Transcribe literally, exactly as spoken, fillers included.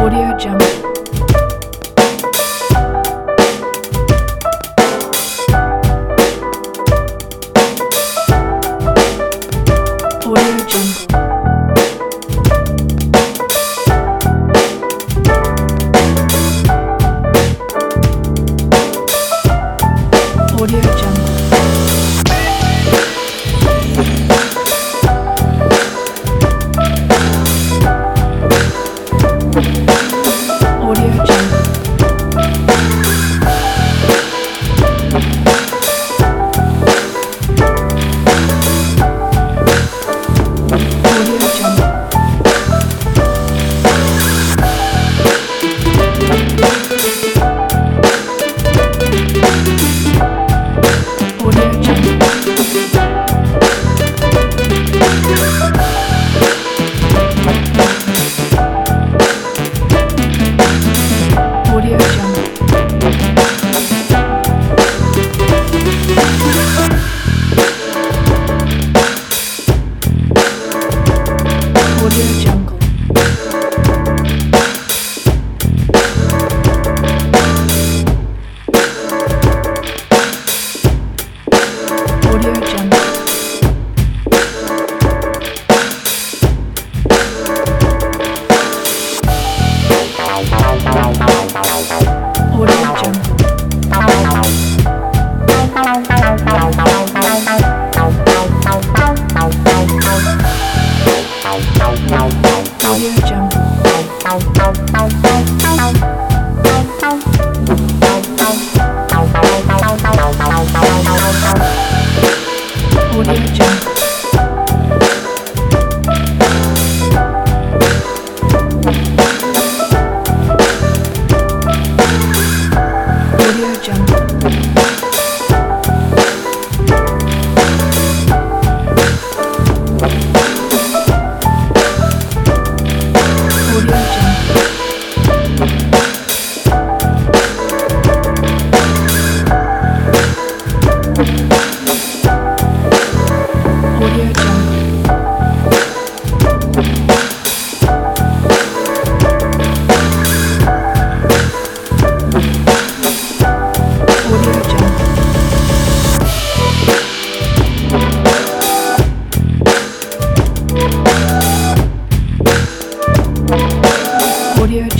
Audio Jungle. Audio Jungle. Audio Jungle. Audio Jungle. Audio Jungle. Audio Jungle. Audio Jungle. Audio Jungle. Audio Jungle. Audio Jungle. Audio Jungle. Audio Jungle. Audio Jungle. Audio Jungle. Audio Jungle. Audio Jungle. Audio